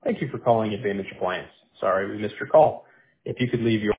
Thank you for calling Advantage Appliance. Sorry we missed your call. If you could leave your